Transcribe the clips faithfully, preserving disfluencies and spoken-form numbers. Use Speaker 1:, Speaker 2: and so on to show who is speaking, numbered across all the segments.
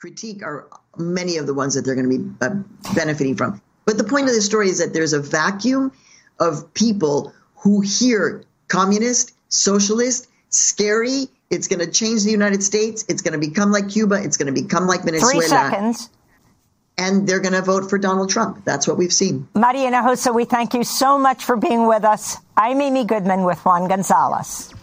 Speaker 1: critique are many of the ones that they're going to be uh, benefiting from. But the point of the story is that there's a vacuum of people who hear communist, socialist, scary. It's going to change the United States. It's going to become like Cuba. It's going to become like Venezuela.
Speaker 2: Three seconds.
Speaker 1: And they're going to vote for Donald Trump. That's what we've seen.
Speaker 2: Maria Hinojosa, we thank you so much for being with us. I'm Amy Goodman with Juan Gonzalez.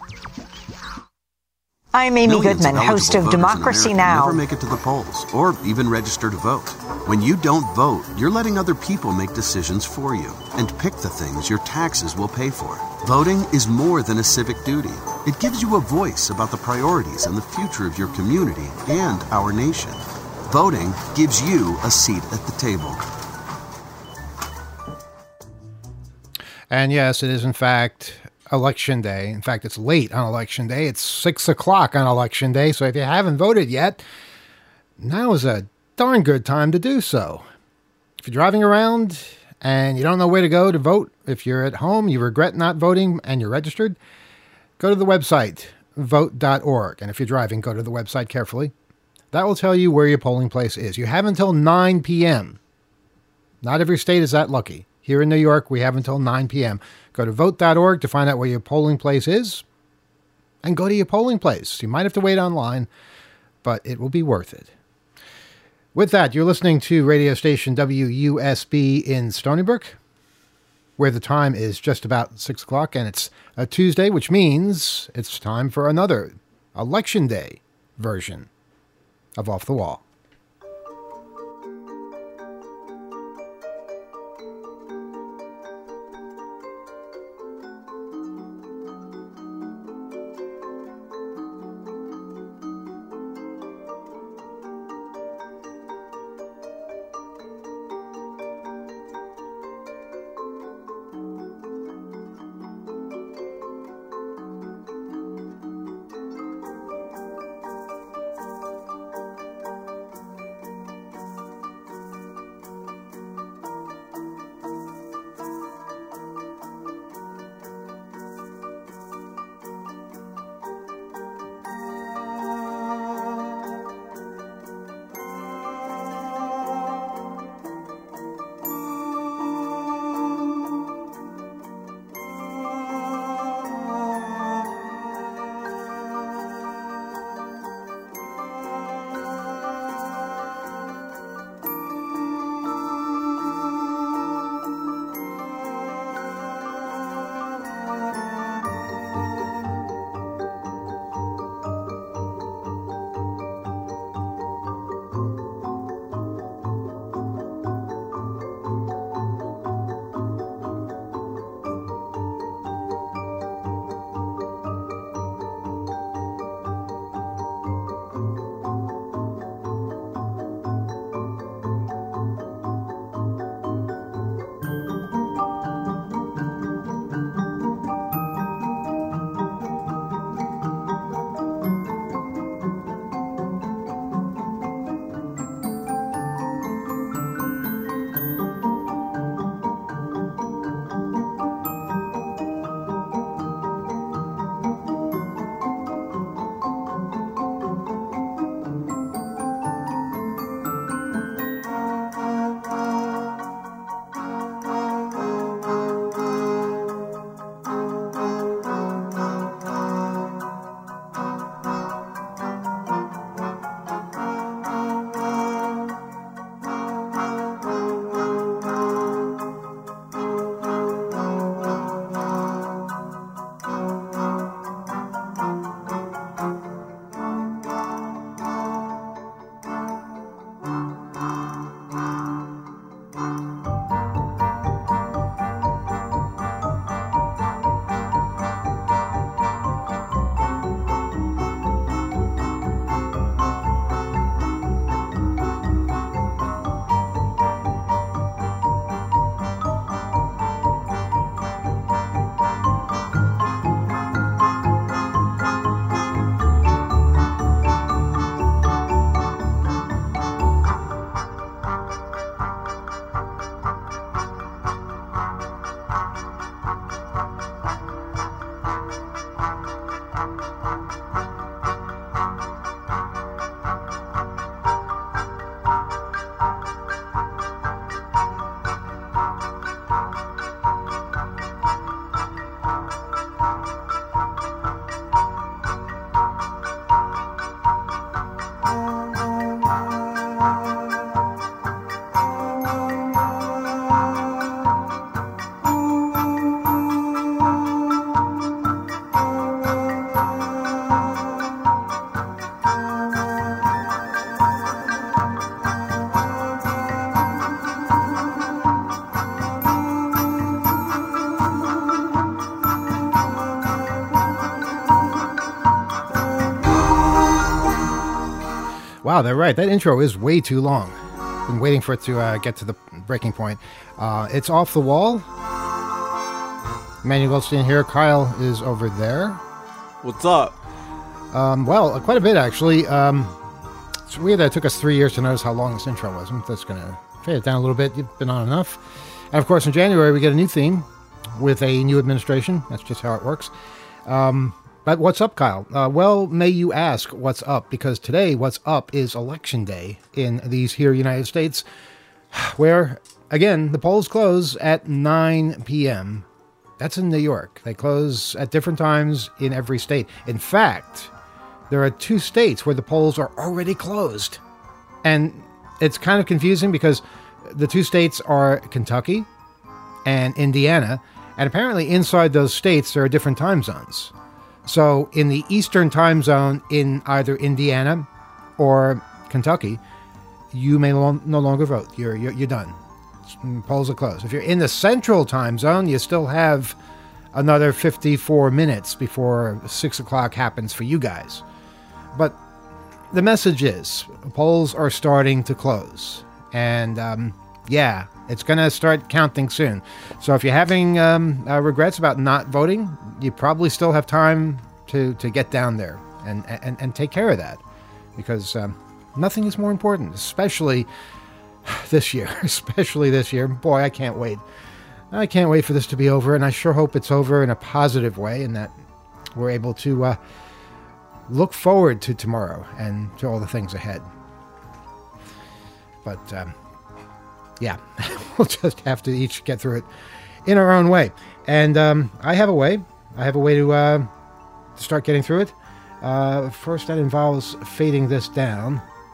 Speaker 2: I'm Amy
Speaker 3: Millions
Speaker 2: Goodman,
Speaker 3: of
Speaker 2: host of Democracy Now!
Speaker 3: Never make it to the polls or even register to vote. When you don't vote, you're letting other people make decisions for you and pick the things your taxes will pay for. Voting is more than a civic duty. It gives you a voice about the priorities and the future of your community and our nation. Voting gives you a seat at the table.
Speaker 4: And yes, it is in fact Election Day. In fact, it's late on Election Day. It's six o'clock on Election Day. So if you haven't voted yet, now is a darn good time to do so. If you're driving around and you don't know where to go to vote, if you're at home, you regret not voting and you're registered, go to the website, vote dot org. And if you're driving, go to the website carefully. That will tell you where your polling place is. You have until nine p.m. Not every state is that lucky. Here in New York, we have until nine p.m. Go to vote dot org to find out where your polling place is and go to your polling place. You might have to wait online, but it will be worth it. With that, you're listening to radio station W U S B in Stony Brook, where the time is just about six o'clock, and it's a Tuesday, which means it's time for another Election Day version of Off the Wall. Wow, they're right. That intro is way too long. Been waiting for it to uh, get to the breaking point. Uh, it's Off the Wall. Emmanuel Goldstein here. Kyle is over there.
Speaker 5: What's up?
Speaker 4: Um, well, quite a bit, actually. Um, it's weird that it took us three years to notice how long this intro was. I'm just going to fade it down a little bit. You've been on enough. And, of course, in January, we get a new theme with a new administration. That's just how it works. Um, but what's up, Kyle? Uh, well, may you ask what's up, because today what's up is Election Day in these here United States, where, again, the polls close at nine p.m. That's in New York. They close at different times in every state. In fact, there are two states where the polls are already closed. And it's kind of confusing because the two states are Kentucky and Indiana. And apparently inside those states, there are different time zones. So in the Eastern time zone in either Indiana or Kentucky, you may lo- no longer vote. You're, you're, you're done. Polls are closed. If you're in the Central time zone, you still have another fifty-four minutes before six o'clock happens for you guys. But the message is, polls are starting to close. And, um, yeah, it's going to start counting soon. So if you're having um, uh, regrets about not voting, you probably still have time to, to get down there and, and, and take care of that. Because um, nothing is more important, especially this year. Especially this year. Boy, I can't wait. I can't wait for this to be over, and I sure hope it's over in a positive way and that we're able to uh, look forward to tomorrow and to all the things ahead. But, um, yeah, we'll just have to each get through it in our own way. And um, I have a way. I have a way to, uh, to start getting through it. Uh, first, that involves fading this down,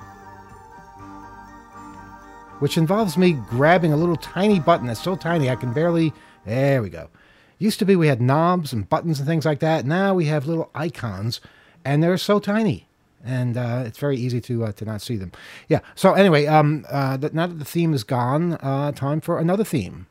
Speaker 4: which involves me grabbing a little tiny button that's so tiny I can barely... There we go. Used to be we had knobs and buttons and things like that. Now we have little icons, and they're so tiny. And uh, it's very easy to uh, to not see them. Yeah, so anyway, um, uh, now that the theme is gone, uh, time for another theme.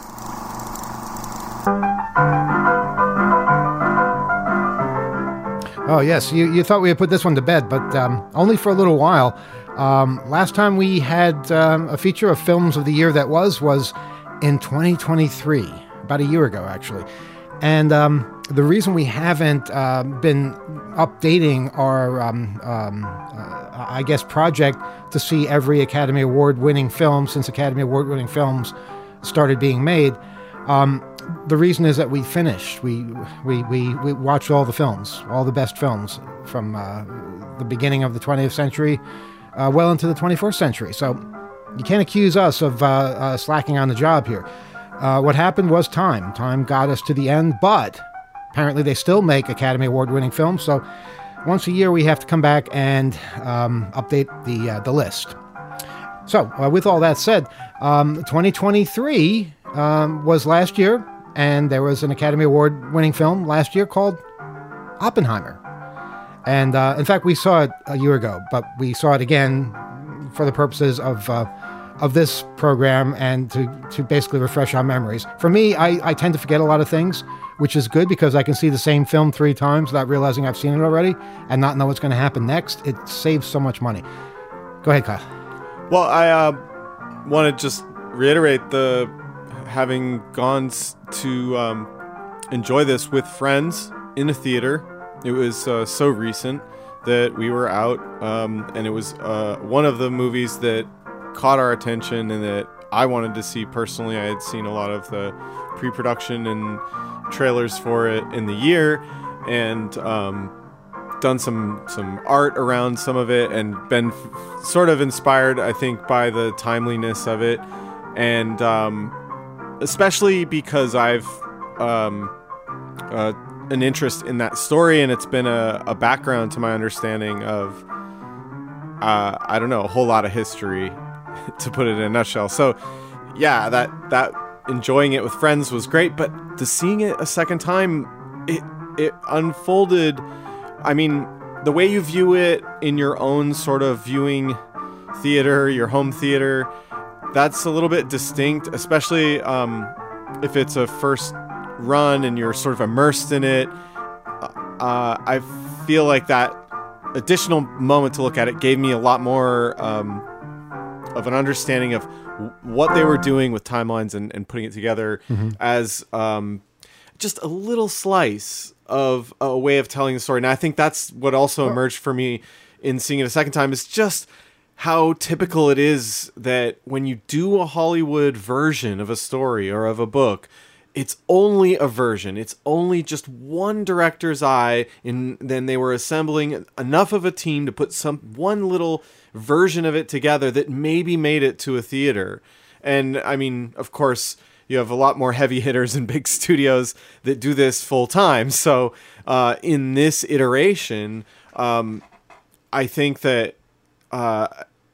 Speaker 4: Oh, yes, you, you thought we had put this one to bed, but um, only for a little while. Um, last time we had um, a feature of films of the year that was, was in twenty twenty-three, about a year ago, actually. And um, the reason we haven't uh, been updating our, um, um, uh, I guess, project to see every Academy Award-winning film since Academy Award-winning films started being made, um, the reason is that we finished. We we we we watched all the films, all the best films from uh, the beginning of the twentieth century, uh, well into the twenty-first century. So you can't accuse us of uh, uh, slacking on the job here. Uh, what happened was time. Time got us to the end, but apparently they still make Academy Award-winning films. So once a year we have to come back and um, update the uh, the list. So uh, with all that said, um, twenty twenty-three um, was last year, and there was an Academy Award-winning film last year called Oppenheimer. And uh, in fact, we saw it a year ago, but we saw it again for the purposes of uh, of this program and to, to basically refresh our memories. For me, I, I tend to forget a lot of things, which is good because I can see the same film three times without realizing I've seen it already and not know what's going to happen next. It saves so much money. Go ahead, Kyle.
Speaker 5: Well, I uh, want to just reiterate the having gone to um, enjoy this with friends in a theater. It was uh, so recent that we were out, um, and it was uh, one of the movies that caught our attention and that I wanted to see personally. I had seen a lot of the pre-production and trailers for it in the year, and um, done some some art around some of it, and been f- sort of inspired, I think, by the timeliness of it, and um, especially because I've um, uh, an interest in that story, and it's been a, a background to my understanding of uh, I don't know, a whole lot of history, to put it in a nutshell. So yeah, that that enjoying it with friends was great, but to seeing it a second time, it it unfolded. I mean, the way you view it in your own sort of viewing theater, your home theater, that's a little bit distinct, especially um, if it's a first run and you're sort of immersed in it. Uh, I feel like that additional moment to look at it gave me a lot more um, of an understanding of w- what they were doing with timelines and, and putting it together mm-hmm. as um, just a little slice of a way of telling the story. And I think that's what also emerged for me in seeing it a second time, is just how typical it is that when you do a Hollywood version of a story or of a book, it's only a version. It's only just one director's eye, and then they were assembling enough of a team to put some one little version of it together that maybe made it to a theater. And I mean, of course, you have a lot more heavy hitters and big studios that do this full time. So uh, in this iteration, um, I think that uh,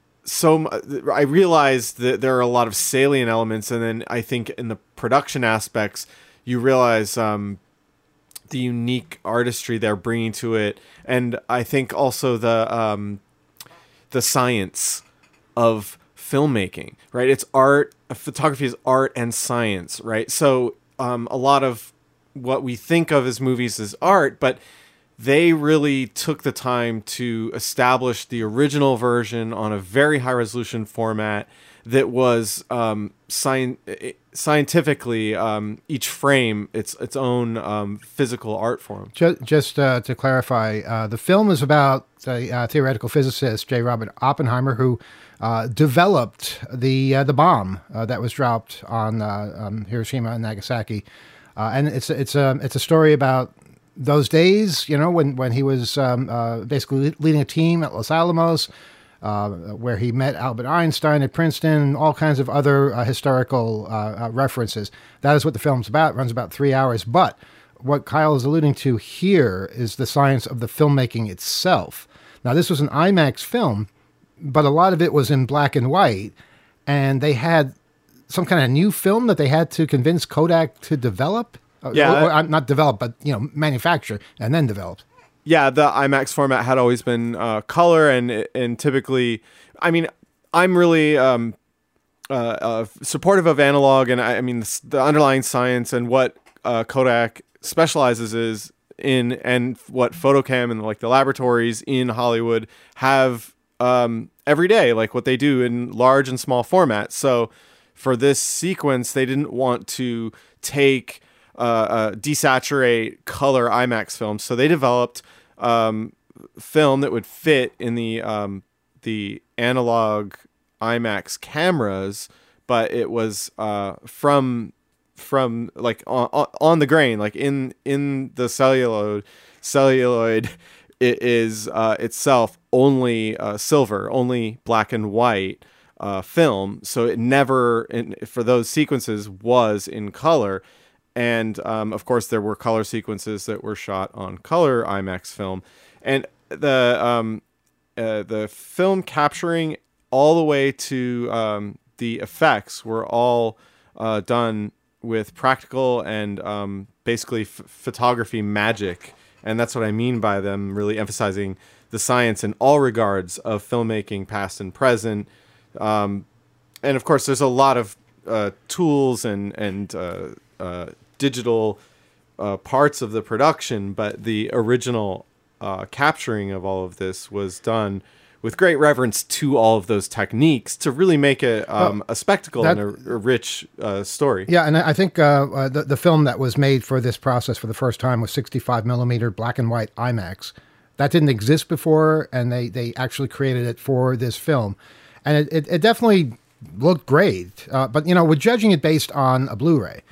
Speaker 5: so I realized that there are a lot of salient elements, and then I think in the production aspects, you realize um, the unique artistry they're bringing to it, and I think also the um, the science of filmmaking. Right, it's art. Photography is art and science. Right, so um, a lot of what we think of as movies is art, but they really took the time to establish the original version on a very high resolution format that was um, sci- scientifically um, each frame its its own um, physical art form.
Speaker 4: Just, just uh, to clarify, uh, the film is about a uh, theoretical physicist, J. Robert Oppenheimer, who uh, developed the uh, the bomb uh, that was dropped on uh, um, Hiroshima and Nagasaki, uh, and it's it's a it's a story about those days, you know, when, when he was um, uh, basically leading a team at Los Alamos, uh, where he met Albert Einstein at Princeton, all kinds of other uh, historical uh, uh, references. That is what the film's about. It runs about three hours. But what Kyle is alluding to here is the science of the filmmaking itself. Now, this was an IMAX film, but a lot of it was in black and white, and they had some kind of new film that they had to convince Kodak to develop.
Speaker 5: Yeah,
Speaker 4: or, or, not develop, but you know, manufacture and then develop.
Speaker 5: Yeah, the IMAX format had always been uh, color, and and typically, I mean, I'm really um, uh, uh, supportive of analog, and I, I mean the, the underlying science and what uh, Kodak specializes is in, and what Photocam and like the laboratories in Hollywood have um, every day, like what they do in large and small formats. So for this sequence, they didn't want to take Uh, uh, desaturate color IMAX films, so they developed um, film that would fit in the um, the analog IMAX cameras, but it was uh, from from like on, on the grain, like in in the celluloid celluloid. It is uh, itself only uh, silver, only black and white uh, film, so it never in, for those sequences was in color. And, um, of course, there were color sequences that were shot on color IMAX film. And the um, uh, the film capturing all the way to um, the effects were all uh, done with practical and um, basically f- photography magic. And that's what I mean by them really emphasizing the science in all regards of filmmaking, past and present. Um, and, of course, there's a lot of uh, tools and... and uh, uh, digital uh, parts of the production, but the original uh, capturing of all of this was done with great reverence to all of those techniques to really make it um, well, a spectacle that, and a, a rich uh, story.
Speaker 4: Yeah, and I think uh, uh, the, the film that was made for this process for the first time was sixty-five millimeter black and white IMAX. That didn't exist before, and they, they actually created it for this film. And it, it, it definitely looked great, uh, but, you know, we're judging it based on a Blu-ray.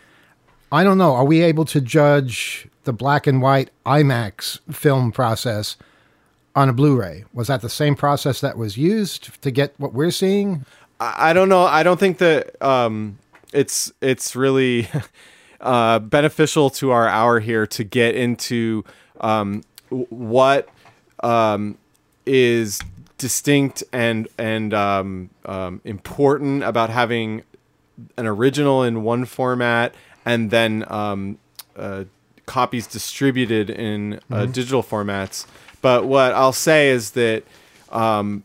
Speaker 4: I don't know. Are we able to judge the black and white IMAX film process on a Blu-ray? Was that the same process that was used to get what we're seeing?
Speaker 5: I don't know. I don't think that um, it's it's really uh, beneficial to our hour here to get into um, what um, is distinct and and um, um, important about having an original in one format and then um, uh, copies distributed in uh, mm-hmm. digital formats. But what I'll say is that um,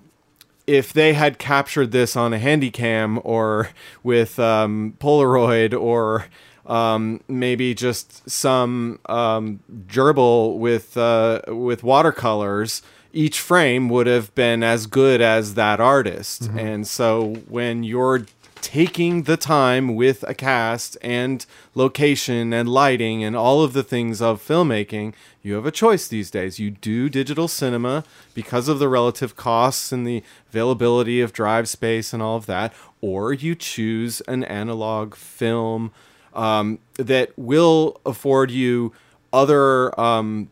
Speaker 5: if they had captured this on a Handycam or with um, Polaroid or um, maybe just some um, gerbil with uh, with watercolors each frame would have been as good as that artist.
Speaker 4: Mm-hmm.
Speaker 5: And so when you're taking the time with a cast and location and lighting and all of the things of filmmaking, you have a choice these days. You do digital cinema because of the relative costs and the availability of drive space and all of that, or you choose an analog film um, that will afford you other um,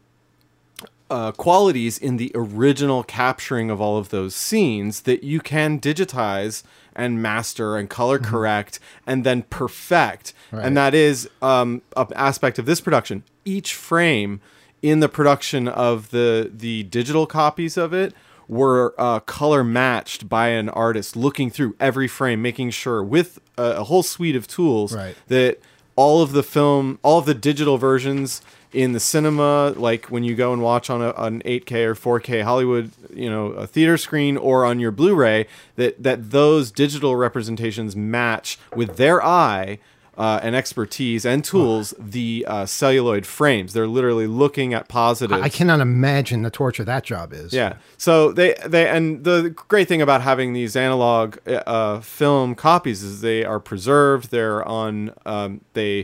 Speaker 5: uh, qualities in the original capturing of all of those scenes that you can digitize and master and color correct mm-hmm. and then perfect. Right. And that is um, an aspect of this production. Each frame in the production of the the digital copies of it were uh, color matched by an artist looking through every frame, making sure with a, a whole suite of tools
Speaker 4: right.
Speaker 5: that all of the film, all of the digital versions in the cinema, like when you go and watch on a, an eight K or four K Hollywood, you know, a theater screen or on your Blu-ray, that, that those digital representations match with their eye uh, and expertise and tools, oh. the uh, celluloid frames. They're literally looking at positives.
Speaker 4: I cannot imagine the torture that job is.
Speaker 5: Yeah. So they, they, and the great thing about having these analog uh, film copies is they are preserved. They're on, um, they,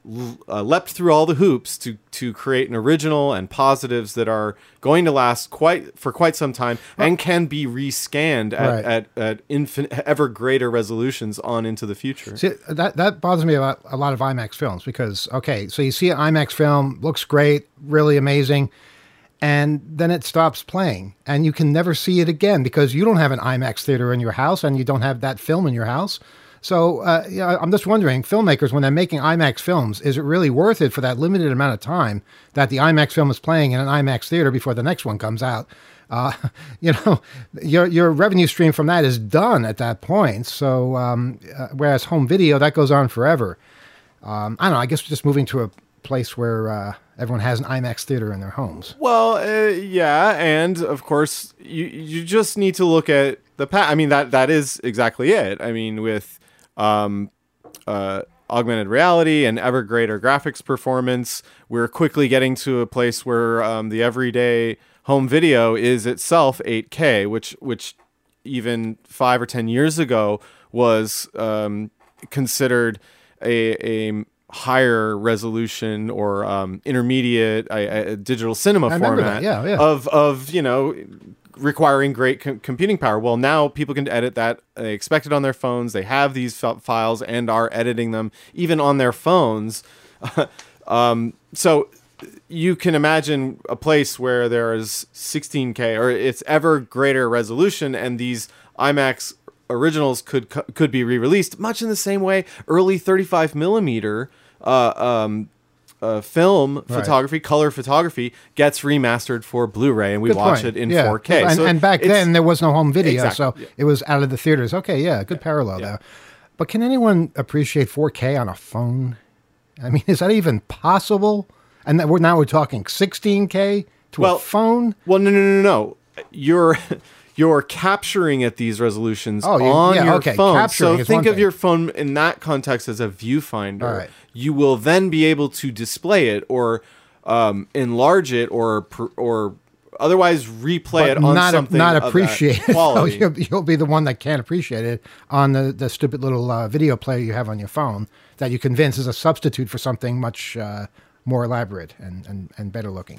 Speaker 5: Uh, leapt through all the hoops to to create an original and positives that are going to last quite for quite some time well, and can be rescanned at,
Speaker 4: right.
Speaker 5: at, at infinite, ever greater resolutions on into the future.
Speaker 4: See, that that bothers me about a lot of IMAX films because, okay, so you see an IMAX film, looks great, really amazing, and then it stops playing, and you can never see it again because you don't have an IMAX theater in your house and you don't have that film in your house. So uh, yeah, I'm just wondering, filmmakers, when they're making IMAX films, is it really worth it for that limited amount of time that the IMAX film is playing in an IMAX theater before the next one comes out? Uh, you know, your your revenue stream from that is done at that point. So um, uh, whereas home video, that goes on forever. Um, I don't know, I guess just moving to a place where uh, everyone has an IMAX theater in their homes.
Speaker 5: Well, uh, yeah, and of course, you you just need to look at the past. I mean, that that is exactly it. I mean, with Um, uh, augmented reality and ever greater graphics performance, we're quickly getting to a place where um, the everyday home video is itself eight K, which which even five or ten years ago was um, considered a, a higher resolution or um, intermediate a, a digital cinema
Speaker 4: I
Speaker 5: format
Speaker 4: yeah, yeah.
Speaker 5: of of you know. requiring great com- computing power. Well, now people can edit that. They expect it on their phones. They have these f- files and are editing them even on their phones. um, so you can imagine a place where there is sixteen K or it's ever greater resolution, and these IMAX originals could could be re-released much in the same way early thirty-five millimeter uh, um, Uh, film
Speaker 4: right.
Speaker 5: photography, color photography gets remastered for Blu-ray, and we
Speaker 4: good
Speaker 5: watch
Speaker 4: point.
Speaker 5: it in
Speaker 4: yeah.
Speaker 5: four K.
Speaker 4: And,
Speaker 5: so
Speaker 4: and back then there was no home video,
Speaker 5: exactly,
Speaker 4: so
Speaker 5: yeah.
Speaker 4: it was out of the theaters. Okay, yeah, good
Speaker 5: yeah.
Speaker 4: parallel
Speaker 5: yeah.
Speaker 4: there. But can anyone appreciate four K on a phone? I mean, is that even possible? And that we're now we're talking sixteen K to
Speaker 5: well,
Speaker 4: a phone?
Speaker 5: Well, no, no, no, no. You're you're capturing at these resolutions
Speaker 4: oh,
Speaker 5: on
Speaker 4: yeah,
Speaker 5: your
Speaker 4: okay.
Speaker 5: phone.
Speaker 4: Capturing
Speaker 5: so
Speaker 4: is
Speaker 5: think
Speaker 4: one
Speaker 5: of
Speaker 4: thing.
Speaker 5: your phone in that context as a viewfinder.
Speaker 4: All right.
Speaker 5: You will then be able to display it or um, enlarge it or or otherwise replay
Speaker 4: but
Speaker 5: it on
Speaker 4: not,
Speaker 5: something
Speaker 4: not
Speaker 5: of
Speaker 4: appreciate
Speaker 5: that
Speaker 4: it.
Speaker 5: quality.
Speaker 4: you'll, you'll be the one that can't appreciate it on the, the stupid little uh, video player you have on your phone that you convince is a substitute for something much uh, more elaborate and, and, and better looking.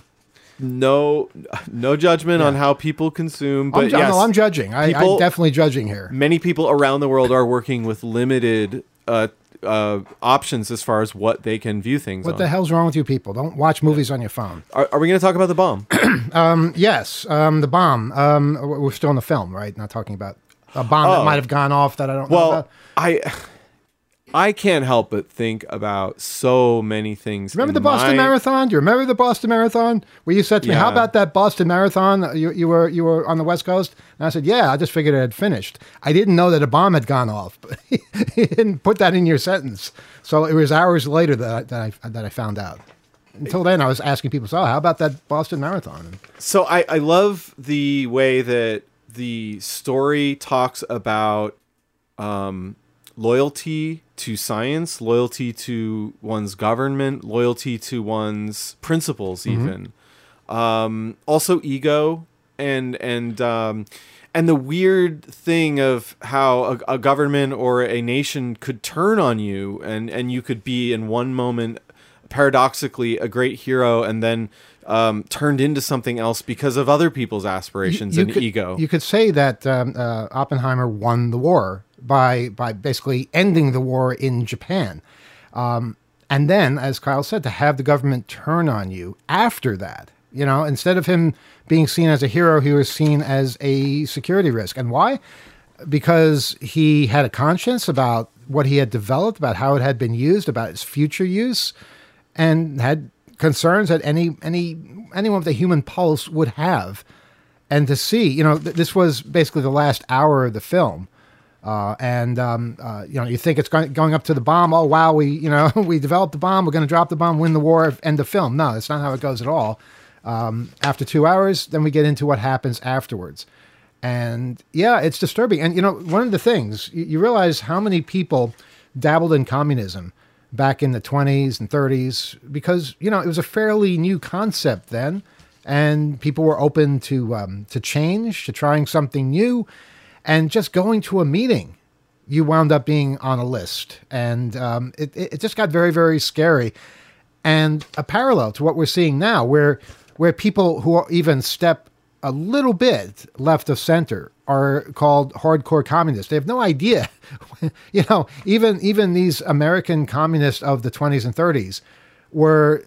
Speaker 5: No, no judgment
Speaker 4: Yeah.
Speaker 5: on how people consume, but
Speaker 4: I'm, ju-
Speaker 5: yes,
Speaker 4: no, I'm judging. I,
Speaker 5: people-
Speaker 4: I'm definitely judging here.
Speaker 5: many people around the world are working with limited uh, uh, options as far as what they can view things
Speaker 4: What
Speaker 5: on.
Speaker 4: the hell's wrong with you people? Don't watch movies on your phone.
Speaker 5: Are, are we going to talk about The Bomb?
Speaker 4: Um, yes, um, the bomb. Um, we're still in the film, right? Not talking about a bomb that
Speaker 5: Oh.
Speaker 4: might have gone off that I don't know
Speaker 5: Well,
Speaker 4: about.
Speaker 5: I I can't help but think about so many things.
Speaker 4: Remember
Speaker 5: in
Speaker 4: the Boston
Speaker 5: my-
Speaker 4: Marathon? Do you remember the Boston Marathon? Where you said to me, "How
Speaker 5: Yeah.
Speaker 4: about that Boston Marathon? You, you were you were on the West Coast," and I said, "Yeah, I just figured it had finished. I didn't know that a bomb had gone off." But he didn't put that in your sentence, so it was hours later that I, that I that I found out. Until then, I was asking people, "So, how about that Boston Marathon?"
Speaker 5: So I, I love the way that the story talks about um, loyalty to science, loyalty to one's government, loyalty to one's principles, even. Um, also ego and and um, and the weird thing of how a, a government or a nation could turn on you, and and you could be in one moment paradoxically a great hero, and then um, turned into something else because of other people's aspirations
Speaker 4: you, you
Speaker 5: and
Speaker 4: could,
Speaker 5: ego.
Speaker 4: You could say that um, uh, Oppenheimer won the war by by basically ending the war in Japan. Um, and then, as Kyle said, to have the government turn on you after that, you know, instead of him being seen as a hero, he was seen as a security risk. And why? Because he had a conscience about what he had developed, about how it had been used, about its future use, and had concerns that any any anyone with a human pulse would have. And to see, you know, th- this was basically the last hour of the film. Uh, and, um, uh, you know, you think it's going, going up to the bomb. Oh, wow, we, you know, we developed the bomb. We're going to drop the bomb, win the war, end the film. No, that's not how it goes at all. Um, after two hours, then we get into what happens afterwards. And, yeah, it's disturbing. And, you know, one of the things, you, you realize how many people dabbled in communism back in the twenties and thirties because, you know, it was a fairly new concept then. And people were open to um, to change, to trying something new. And just going to a meeting, you wound up being on a list. And um, it, it just got very, very scary. And a parallel to what we're seeing now, where where people who are even step a little bit left of center are called hardcore communists. They have no idea. You know, even even these American communists of the twenties and thirties were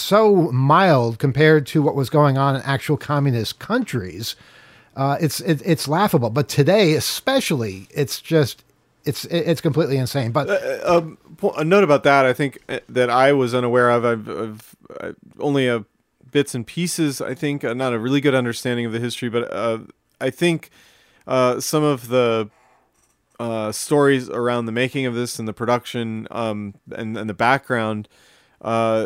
Speaker 4: so mild compared to what was going on in actual communist countries. Uh, it's it, it's laughable, but today especially, it's just it's it's completely insane. But
Speaker 5: uh, um, a note about that, I think that I was unaware of. I've, I've, I've only a bits and pieces. I think uh, not a really good understanding of the history, but uh, I think uh, some of the uh, stories around the making of this and the production um, and and the background uh,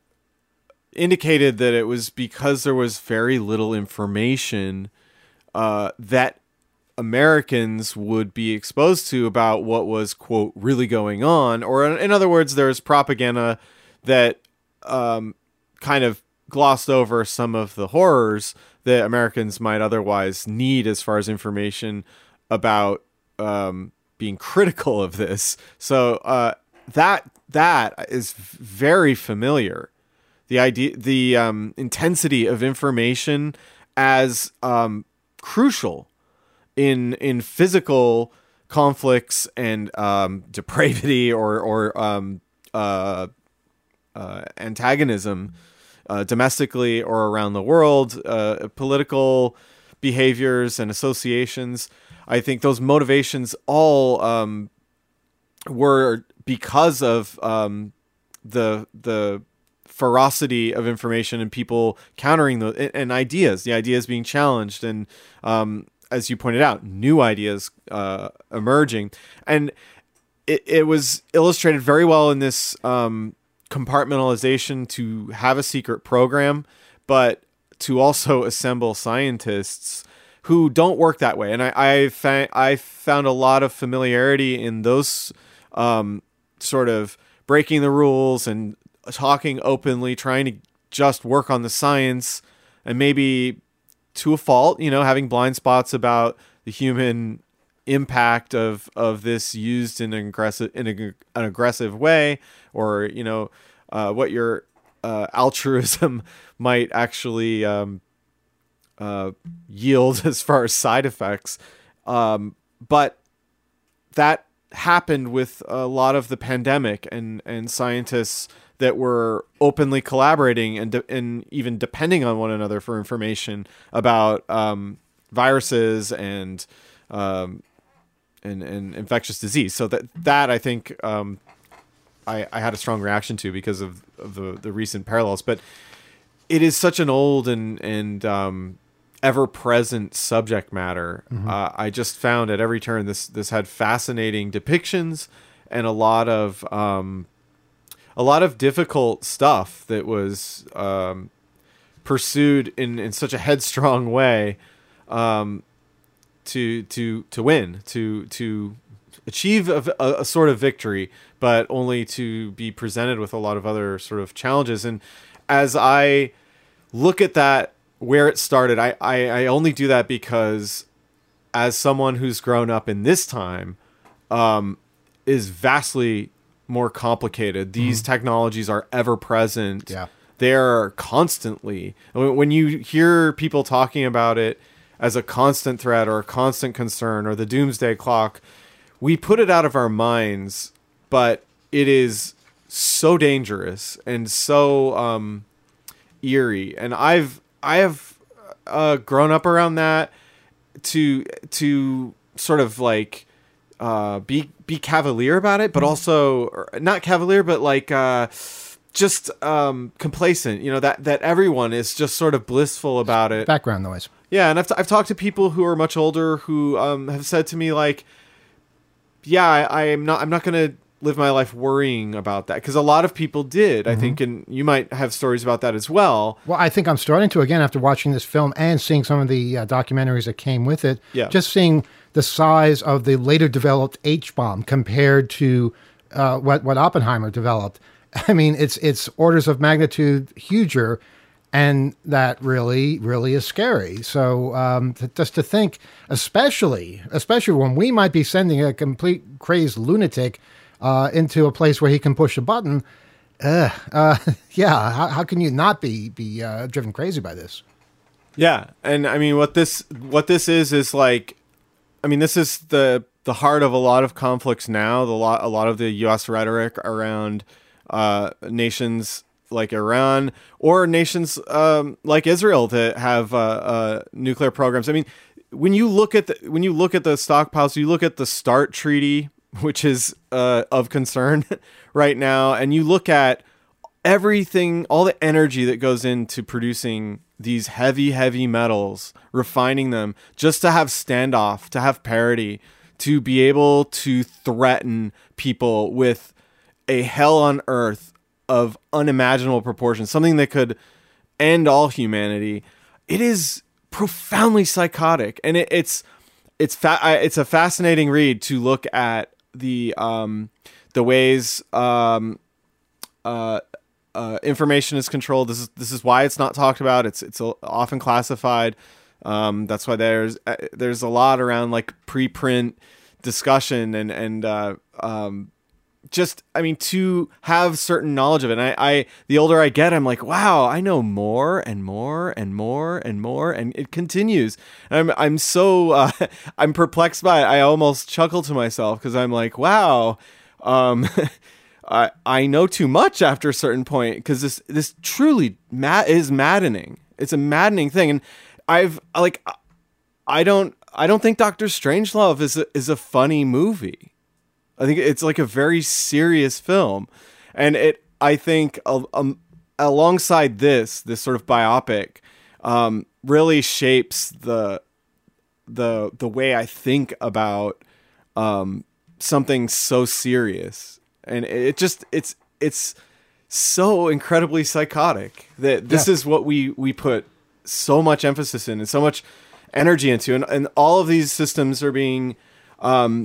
Speaker 5: indicated that it was because there was very little information Uh, that Americans would be exposed to about what was, quote, really going on. Or in, in other words, there's propaganda that um, kind of glossed over some of the horrors that Americans might otherwise need as far as information about um, being critical of this. So uh, that that is very familiar. The idea, the um, intensity of information as um, crucial in in physical conflicts and um, depravity or or um, uh, uh, antagonism uh, domestically or around the world, uh, political behaviors and associations. I think those motivations all um, were because of um, the the ferocity of information and people countering the and ideas, the ideas being challenged, and um, as you pointed out, new ideas uh, emerging, and it, it was illustrated very well in this um, compartmentalization to have a secret program, but to also assemble scientists who don't work that way. And I I, fa- I found a lot of familiarity in those um, sort of breaking the rules and talking openly, trying to just work on the science, and maybe to a fault, you know, having blind spots about the human impact of, of this used in an aggressive, in a, an aggressive way, or, you know, uh, what your uh, altruism might actually um, uh, yield as far as side effects. Um, but that happened with a lot of the pandemic and, and scientists that were openly collaborating and de- and even depending on one another for information about um, viruses and um, and and infectious disease. So that that I think um, I, I had a strong reaction to because of, of the, the recent parallels. But it is such an old and and um, ever present subject matter. Mm-hmm. Uh, I just found at every turn this this had fascinating depictions and a lot of um, a lot of difficult stuff that was um, pursued in, in such a headstrong way um, to to to win, to to achieve a, a, a sort of victory, but only to be presented with a lot of other sort of challenges. And as I look at that where it started. I, I, I only do that because as someone who's grown up in this time, um, is vastly more complicated. These mm-hmm. technologies are ever present.
Speaker 4: Yeah.
Speaker 5: They're constantly, when you hear people talking about it as a constant threat or a constant concern or the doomsday clock, we put it out of our minds, but it is so dangerous and so um, eerie. And I've I have uh, grown up around that to to sort of like uh, be be cavalier about it, but also not cavalier, but like uh, just um, complacent. You know, that that everyone is just sort of blissful about it.
Speaker 4: Background noise.
Speaker 5: Yeah, and I've t- I've talked to people who are much older who um, have said to me like, yeah, I, I'm not I'm not gonna live my life worrying about that, because a lot of people did, mm-hmm. I think, and you might have stories about that as well.
Speaker 4: Well, I think I'm starting to, again, after watching this film and seeing some of the uh, documentaries that came with it,
Speaker 5: yeah.
Speaker 4: just seeing the size of the later developed H-bomb compared to uh, what, what Oppenheimer developed. I mean, it's it's orders of magnitude huger, and that really, really is scary. So um, to, just to think, especially, especially when we might be sending a complete crazed lunatic Uh, into a place where he can push a button, uh, uh, yeah. How, how can you not be be uh, driven crazy by this?
Speaker 5: Yeah, and I mean, what this what this is is like, I mean, this is the the heart of a lot of conflicts now. The lot a lot of the U S rhetoric around uh, nations like Iran or nations um, like Israel that have uh, uh, nuclear programs. I mean, when you look at the when you look at the stockpiles, you look at the START treaty, which is uh, of concern right now, and you look at everything, all the energy that goes into producing these heavy, heavy metals, refining them, just to have standoff, to have parity, to be able to threaten people with a hell on earth of unimaginable proportions, something that could end all humanity. It is profoundly psychotic, and it, it's it's fa- it's a fascinating read to look at the um the ways um uh uh information is controlled. This is this is why it's not talked about. It's it's often classified. Um that's why there's uh, there's a lot around like preprint discussion and and uh um just I mean to have certain knowledge of it. And I I the older I get, I'm like, wow, I know more and more and more and more, and it continues. And I'm I'm so uh, I'm perplexed by it. I almost chuckle to myself because I'm like, wow, um, I I know too much after a certain point, because this this truly mad is maddening. It's a maddening thing, and I've like I don't I don't think Doctor Strangelove is a, is a funny movie. I think it's like a very serious film, and it. I think uh, um, alongside this, this sort of biopic, um, really shapes the the the way I think about um, something so serious, and it just it's it's so incredibly psychotic that this yeah. is what we we put so much emphasis in and so much energy into, and and all of these systems are being. Um,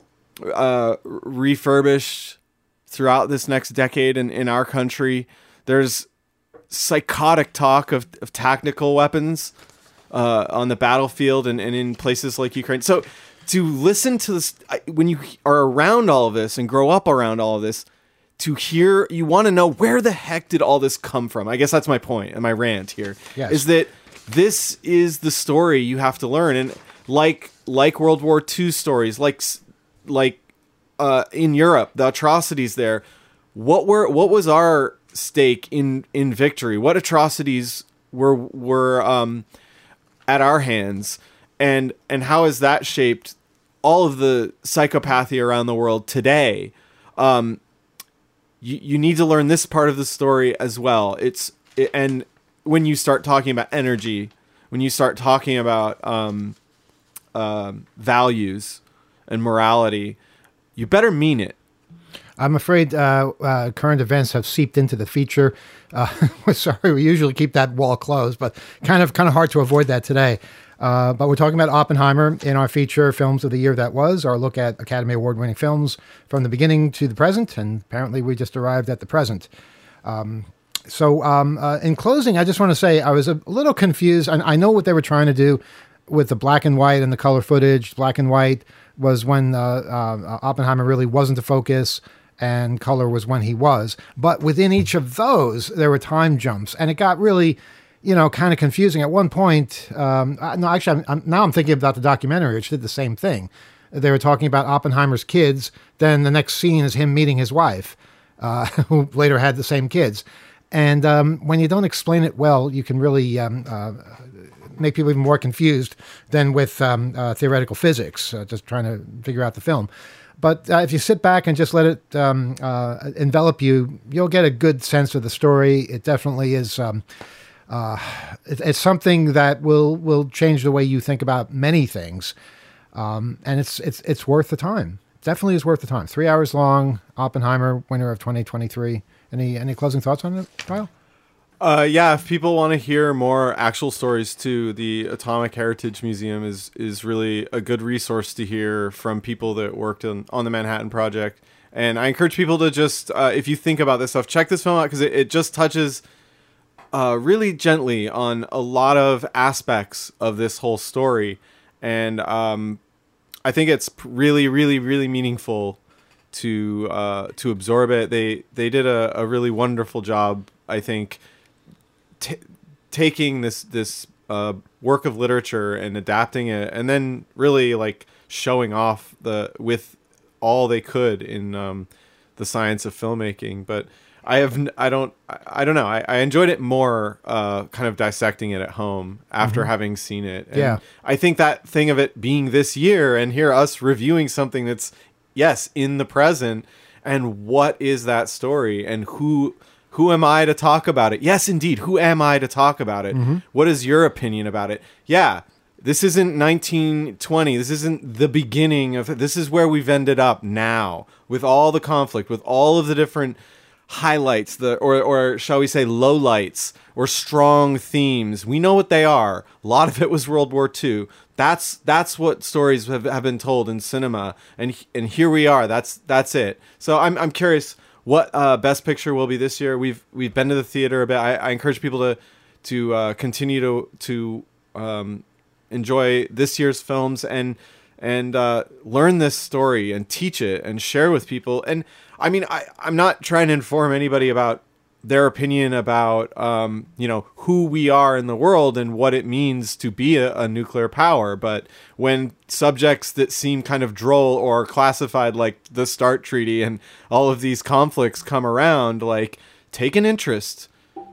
Speaker 5: uh refurbished throughout this next decade in, in our country. There's psychotic talk of, of tactical weapons uh on the battlefield and, and in places like Ukraine. So to listen to this, when you are around all of this and grow up around all of this, to hear, you want to know, where the heck did all this come from? I guess that's my point and my rant here.
Speaker 4: Yes.
Speaker 5: Is that this is the story you have to learn. And like like World War Two stories, like like uh, in Europe, the atrocities there, what were what was our stake in, in victory? What atrocities were were um, at our hands, and and how has that shaped all of the psychopathy around the world today? Um, you you need to learn this part of the story as well. It's it, and when you start talking about energy, when you start talking about um, uh, values and morality, you better mean it.
Speaker 4: I'm afraid uh, uh, current events have seeped into the feature. Uh, sorry, we usually keep that wall closed, but kind of kind of hard to avoid that today. Uh, but we're talking about Oppenheimer in our feature, Films of the Year That Was, our look at Academy Award-winning films from the beginning to the present, and apparently we just arrived at the present. Um, so um, uh, in closing, I just want to say I was a little confused. I, I know what they were trying to do with the black and white and the color footage. Black and white was when uh, uh, Oppenheimer really wasn't the focus, and color was when he was. But within each of those, there were time jumps, and it got really, you know, kind of confusing. At one point, um, no, actually, I'm, I'm, now I'm thinking about the documentary, which did the same thing. They were talking about Oppenheimer's kids. Then the next scene is him meeting his wife, uh, who later had the same kids. And um, when you don't explain it well, you can really um, uh, make people even more confused than with um, uh, theoretical physics, uh, just trying to figure out the film. But uh, if you sit back and just let it um, uh, envelop you, you'll get a good sense of the story. It definitely is. Um, uh, it, it's something that will will change the way you think about many things. Um, and it's it's it's worth the time. Definitely is worth the time. Three hours long. Oppenheimer, winner of twenty twenty-three. Any any closing thoughts on it, Kyle?
Speaker 5: Uh, yeah, if people want to hear more actual stories too, the Atomic Heritage Museum is is really a good resource to hear from people that worked on, on the Manhattan Project. And I encourage people to just, uh, if you think about this stuff, check this film out, because it, it just touches uh, really gently on a lot of aspects of this whole story. And um, I think it's really, really, really meaningful to uh, to absorb it. They they did a, a really wonderful job, I think, t- taking this this uh, work of literature and adapting it, and then really like showing off the with all they could in um, the science of filmmaking. But I have I don't I don't know. I, I enjoyed it more uh, kind of dissecting it at home after mm-hmm. having seen it. And
Speaker 4: yeah,
Speaker 5: I think that thing of it being this year and here us reviewing something that's yes in the present, and what is that story, and who who am I to talk about it? Yes, indeed, who am I to talk about it? Mm-hmm. What is your opinion about it? Yeah, this isn't nineteen twenty. This isn't the beginning of this is where we've ended up now, with all the conflict, with all of the different highlights, the or or shall we say lowlights or strong themes. We know what they are. A lot of it was World War Two. That's that's what stories have, have been told in cinema, and and here we are. That's that's it. So I'm I'm curious what uh, Best Picture will be this year. We've we've been to the theater a bit. I, I encourage people to to uh, continue to to um, enjoy this year's films and and uh, learn this story and teach it and share with people. And I mean, I, I'm not trying to inform anybody about their opinion about, um, you know, who we are in the world and what it means to be a, a nuclear power. But when subjects that seem kind of droll or classified like the START Treaty and all of these conflicts come around, like, take an interest.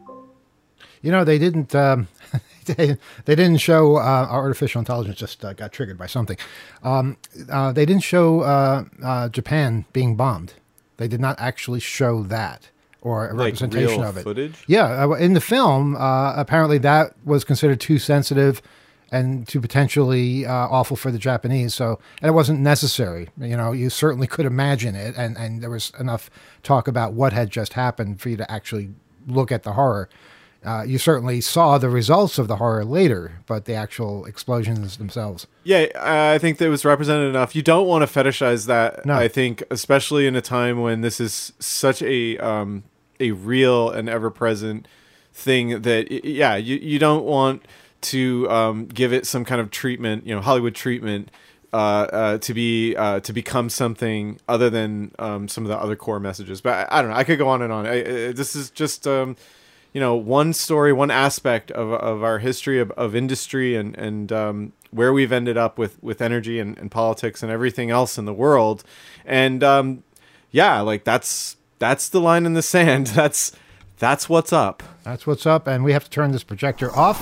Speaker 4: You know, they didn't... Um... They, they didn't show uh, artificial intelligence just uh, got triggered by something. Um, uh, they didn't show uh, uh, Japan being bombed. They did not actually show that or a
Speaker 5: like
Speaker 4: representation
Speaker 5: real
Speaker 4: of it.
Speaker 5: Footage?
Speaker 4: Yeah, uh, in the film, uh, apparently that was considered too sensitive and too potentially uh, awful for the Japanese. So, and it wasn't necessary. You know, you certainly could imagine it, and, and there was enough talk about what had just happened for you to actually look at the horror. Uh, you certainly saw the results of the horror later, but the actual explosions themselves.
Speaker 5: Yeah, I think that was represented enough. You don't want to fetishize that, no. I think, especially in a time when this is such a um, a real and ever-present thing that, yeah, you, you don't want to um, give it some kind of treatment, you know, Hollywood treatment, uh, uh, to be uh, to become something other than um, some of the other core messages. But I, I don't know. I could go on and on. I, I, this is just... Um, you know, one story, one aspect of of our history of, of industry and, and um, where we've ended up with, with energy and, and politics and everything else in the world. And um, yeah, like that's that's the line in the sand. That's that's what's up.
Speaker 4: That's what's up. And we have to turn this projector off.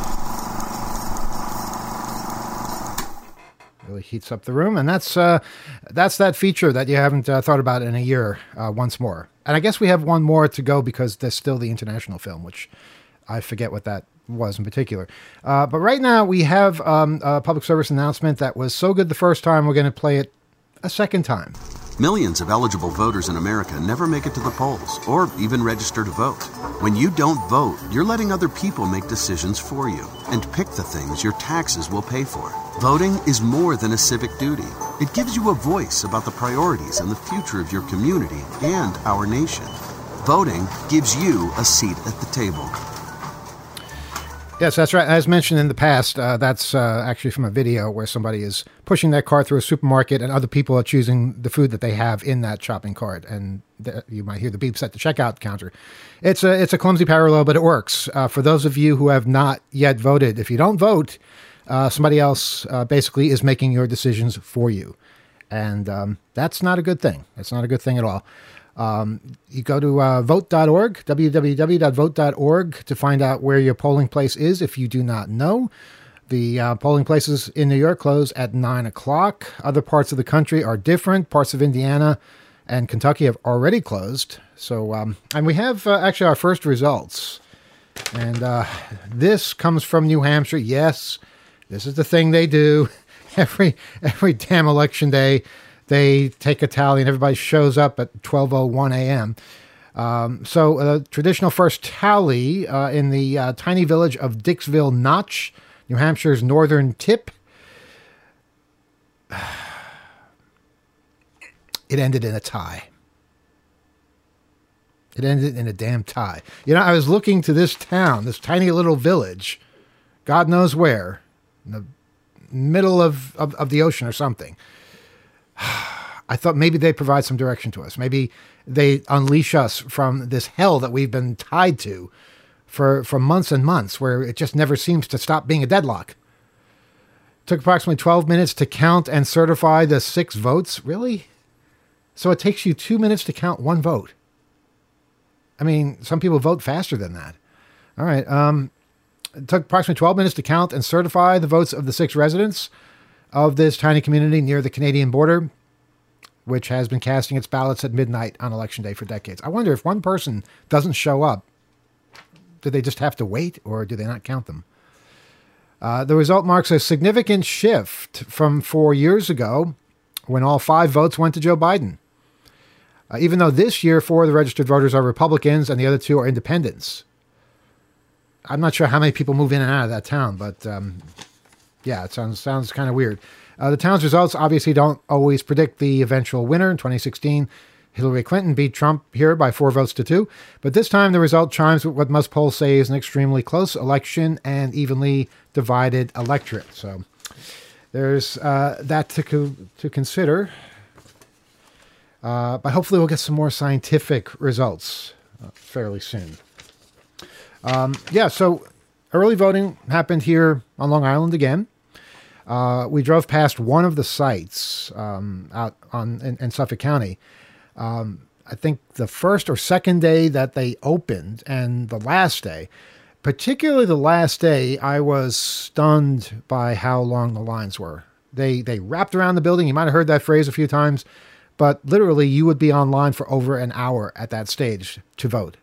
Speaker 4: Really heats up the room. And that's uh, that's that feature that you haven't uh, thought about in a year uh, once more. And I guess we have one more to go because there's still the international film, which I forget what that was in particular. Uh, but right now we have um, a public service announcement that was so good the first time, we're going to play it a second time.
Speaker 3: Millions of eligible voters in America never make it to the polls or even register to vote. When you don't vote, you're letting other people make decisions for you and pick the things your taxes will pay for. Voting is more than a civic duty. It gives you a voice about the priorities and the future of your community and our nation. Voting gives you a seat at the table.
Speaker 4: Yes, that's right. As mentioned in the past, uh, that's uh, actually from a video where somebody is pushing their cart through a supermarket and other people are choosing the food that they have in that shopping cart. And th- you might hear the beeps at the checkout counter. It's a, it's a clumsy parallel, but it works. Uh, for those of you who have not yet voted, if you don't vote, uh, somebody else uh, basically is making your decisions for you. And um, that's not a good thing. It's not a good thing at all. Um, you go to uh, vote dot org, w w w dot vote dot org, to find out where your polling place is if you do not know. The uh, polling places in New York close at nine o'clock. Other parts of the country are different. Parts of Indiana and Kentucky have already closed. So, um, and we have uh, actually our first results. And uh, this comes from New Hampshire. Yes, this is the thing they do every every damn election day. They take a tally and everybody shows up at twelve oh one a.m. Um, so a uh, traditional first tally uh, in the uh, tiny village of Dixville Notch, New Hampshire's northern tip. It ended in a tie. It ended in a damn tie. You know, I was looking to this town, this tiny little village, God knows where, in the middle of, of, of the ocean or something. I thought maybe they provide some direction to us. Maybe they unleash us from this hell that we've been tied to for, for months and months, where it just never seems to stop being a deadlock. It took approximately twelve minutes to count and certify the six votes. Really? So it takes you two minutes to count one vote. I mean, some people vote faster than that. All right. Um, it took approximately twelve minutes to count and certify the votes of the six residents of this tiny community near the Canadian border, which has been casting its ballots at midnight on Election Day for decades. I wonder if one person doesn't show up, do they just have to wait, or do they not count them? Uh, the result marks a significant shift from four years ago when all five votes went to Joe Biden. Uh, even though this year, four of the registered voters are Republicans and the other two are independents. I'm not sure how many people move in and out of that town, but um, yeah, it sounds sounds kind of weird. Uh, the town's results obviously don't always predict the eventual winner. In twenty sixteen, Hillary Clinton beat Trump here by four votes to two. But this time, the result chimes with what most polls say is an extremely close election and evenly divided electorate. So there's uh, that to co- to consider. Uh, but hopefully we'll get some more scientific results uh, fairly soon. Um, yeah, so early voting happened here on Long Island again. Uh, we drove past one of the sites um, out on in, in Suffolk County. Um, I think the first or second day that they opened, and the last day, particularly the last day, I was stunned by how long the lines were. They they wrapped around the building. You might have heard that phrase a few times, but literally you would be online for over an hour at that stage to vote.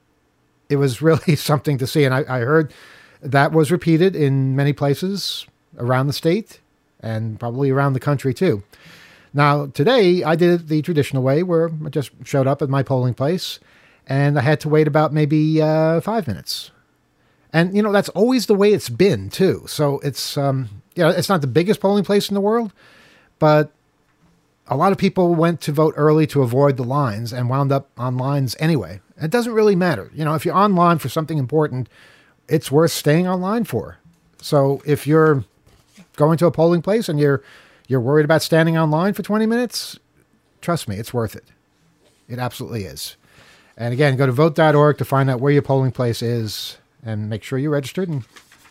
Speaker 4: It was really something to see, and I, I heard that was repeated in many places around the state and probably around the country too. Now, today I did it the traditional way, where I just showed up at my polling place and I had to wait about maybe uh, five minutes. And, you know, that's always the way it's been too. So it's, um, you know, it's not the biggest polling place in the world, but a lot of people went to vote early to avoid the lines and wound up on lines anyway. It doesn't really matter. You know, if you're online for something important, it's worth staying online for. So if you're going to a polling place and you're you're worried about standing online for twenty minutes, trust me, it's worth it. It absolutely is. And again, go to vote dot org to find out where your polling place is and make sure you're registered and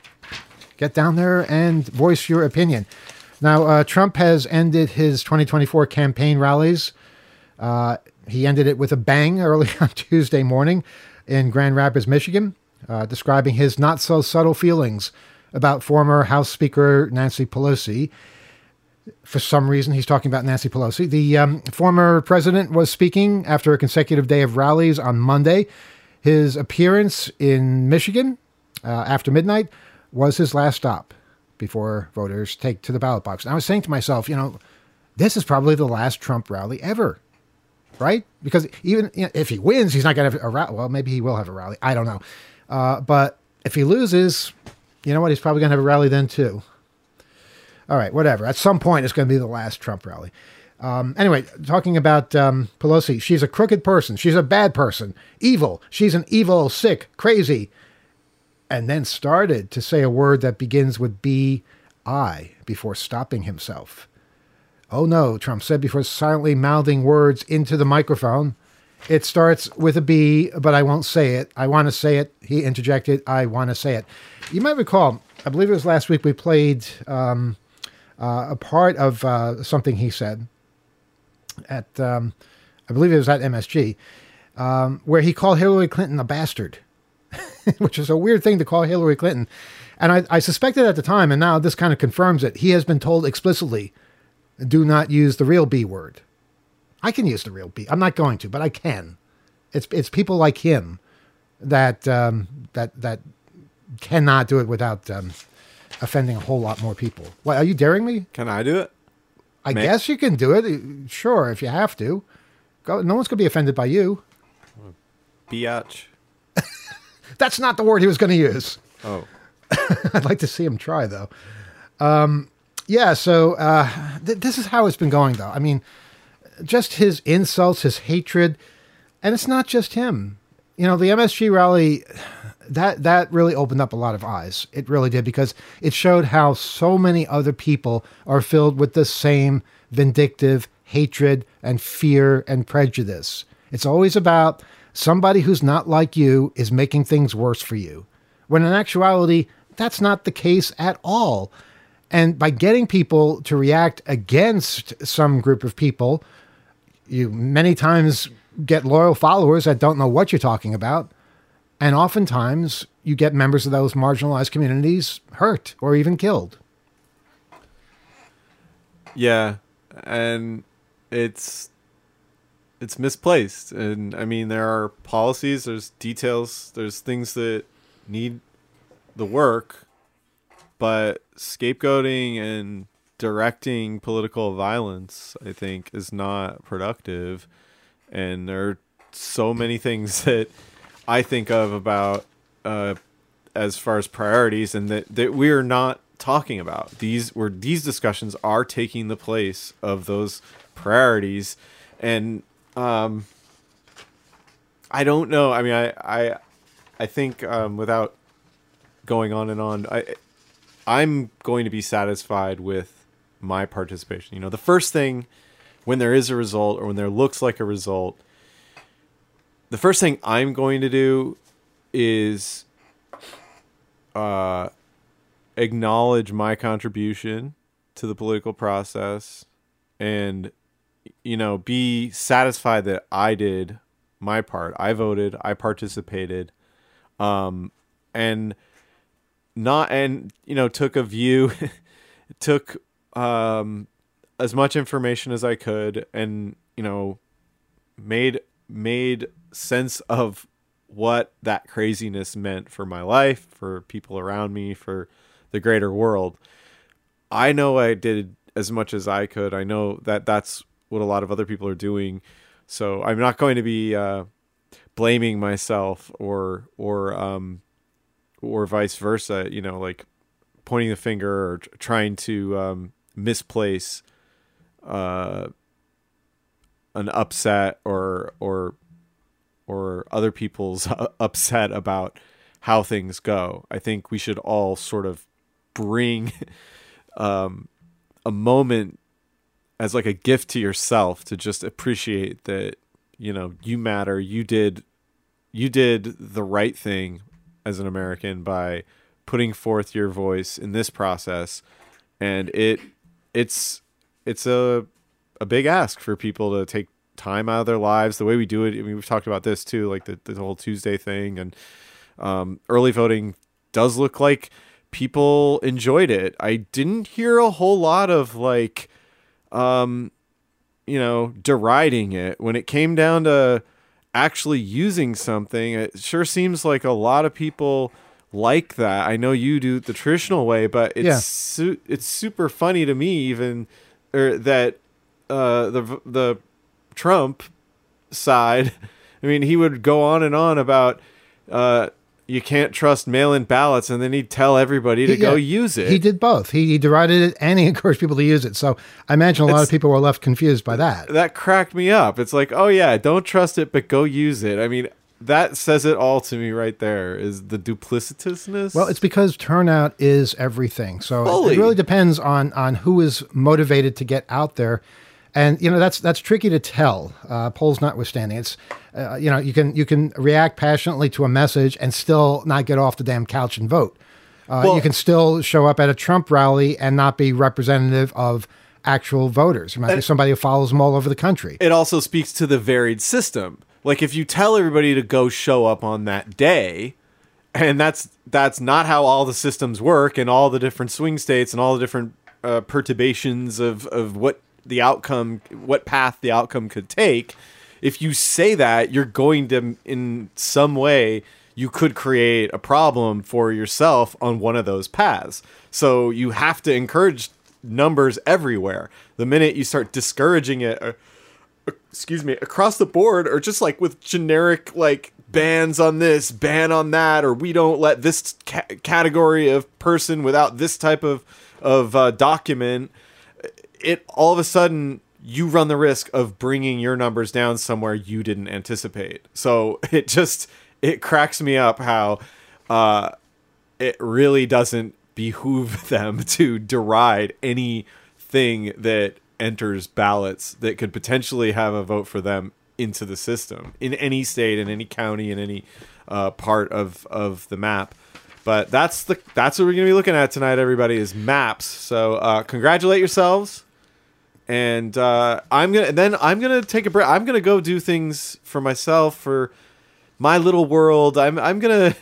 Speaker 4: get down there and voice your opinion. Now, uh, Trump has ended his twenty twenty-four campaign rallies. Uh, he ended it with a bang early on Tuesday morning in Grand Rapids, Michigan, uh, describing his not-so-subtle feelings about former House Speaker Nancy Pelosi. For some reason, he's talking about Nancy Pelosi. The um, former president was speaking after a consecutive day of rallies on Monday. His appearance in Michigan uh, after midnight was his last stop before voters take to the ballot box. And I was saying to myself, you know, this is probably the last Trump rally ever, right? Because even you know, if he wins, he's not going to have a rally. Well, maybe he will have a rally. I don't know. Uh, but if he loses, you know what? He's probably going to have a rally then too. All right, whatever. At some point, it's going to be the last Trump rally. Um, anyway, talking about um, Pelosi, she's a crooked person. She's a bad person. Evil. She's an evil, sick, crazy. And then started to say a word that begins with B I before stopping himself. Oh no, Trump said before silently mouthing words into the microphone. It starts with a B, but I won't say it. I want to say it. He interjected, I want to say it. You might recall, I believe it was last week, we played um, uh, a part of uh, something he said at, um, I believe it was at M S G, um, where he called Hillary Clinton a bastard, which is a weird thing to call Hillary Clinton. And I, I suspected at the time, and now this kind of confirms it. He has been told explicitly, do not use the real B word. I can use the real B. I'm not going to, but I can. It's it's people like him that um, that that cannot do it without um, offending a whole lot more people. What, are you daring me?
Speaker 5: Can I do it?
Speaker 4: I
Speaker 5: May-
Speaker 4: guess you can do it. Sure, if you have to. Go. No one's going to be offended by you.
Speaker 5: Biatch.
Speaker 4: That's not the word he was going to use.
Speaker 5: Oh.
Speaker 4: I'd like to see him try, though. Um, yeah, so uh, th- this is how it's been going, though. I mean, just his insults, his hatred, and it's not just him. You know, the M S G rally, that that really opened up a lot of eyes. It really did, because it showed how so many other people are filled with the same vindictive hatred and fear and prejudice. It's always about somebody who's not like you is making things worse for you, when in actuality, that's not the case at all. And by getting people to react against some group of people, you many times get loyal followers that don't know what you're talking about. And oftentimes you get members of those marginalized communities hurt or even killed.
Speaker 5: Yeah. And it's, it's misplaced. And I mean, there are policies, there's details, there's things that need the work, but scapegoating and directing political violence, I think, is not productive. And there are so many things that I think of about uh, as far as priorities, and that, that we are not talking about. These where these discussions are taking the place of those priorities. And um, I don't know. I mean, I I, I think um, without going on and on, I I'm going to be satisfied with my participation. You know, the first thing when there is a result, or when there looks like a result, the first thing I'm going to do is uh, acknowledge my contribution to the political process, and, you know, be satisfied that I did my part. I voted, I participated, um, and not, and, you know, took a view, took um, as much information as I could, and, you know, made, made sense of what that craziness meant for my life, for people around me, for the greater world. I know I did as much as I could. I know that that's what a lot of other people are doing. So I'm not going to be uh, blaming myself or, or, um, or vice versa, you know, like pointing the finger or t- trying to um, misplace uh, an upset or, or, or other people's upset about how things go. I think we should all sort of bring um, a moment as like a gift to yourself to just appreciate that, you know, you matter. You did, you did the right thing as an American by putting forth your voice in this process. And it, it's, it's a, a big ask for people to take time out of their lives the way we do it. I mean, we've talked about this too, like the, the whole Tuesday thing, and um, early voting does look like people enjoyed it. I didn't hear a whole lot of like, um, you know, deriding it when it came down to actually using something. It sure seems like a lot of people like that. I know you do it the traditional way, but it's,
Speaker 4: yeah.
Speaker 5: su- it's super funny to me even or that uh, the, the Trump side, I mean, he would go on and on about, uh, you can't trust mail-in ballots, and then he'd tell everybody to
Speaker 4: He-
Speaker 5: go
Speaker 4: yeah,
Speaker 5: use it.
Speaker 4: He did both. He, he derided it and he encouraged people to use it. So I imagine a lot
Speaker 5: It's-
Speaker 4: of people were left confused by that.
Speaker 5: That cracked me up. It's like, oh yeah, don't trust it, but go use it. I mean, that says it all to me right there, is the duplicitousness.
Speaker 4: Well, it's because turnout is everything. So
Speaker 5: Fully.
Speaker 4: it really depends on on who is motivated to get out there. And you know that's that's tricky to tell. Uh, polls notwithstanding, it's uh, you know you can you can react passionately to a message and still not get off the damn couch and vote. Uh,
Speaker 5: Well-
Speaker 4: you can still show up at a Trump rally and not be representative of actual voters. You might be somebody who follows them all over the country.
Speaker 5: it also speaks to the varied system. Like if you tell everybody to go show up on that day, and that's that's not how all the systems work, and all the different swing states and all the different uh, perturbations of of what the outcome, what path the outcome could take. If you say that, you're going to, in some way, you could create a problem for yourself on one of those paths. So you have to encourage numbers everywhere. The minute you start discouraging it, uh, excuse me, across the board, or just like with generic like bans on this, ban on that, or we don't let this ca- category of person without this type of of uh, document, it all of a sudden you run the risk of bringing your numbers down somewhere you didn't anticipate. So it just it cracks me up how uh, it really doesn't behoove them to deride anything that enters ballots that could potentially have a vote for them into the system in any state, in any county, in any uh, part of, of the map. But that's the that's what we're going to be looking at tonight, everybody, is maps. So uh, congratulate yourselves. And uh, I'm gonna then I'm gonna take a break. I'm gonna go do things for myself, for my little world. I'm I'm gonna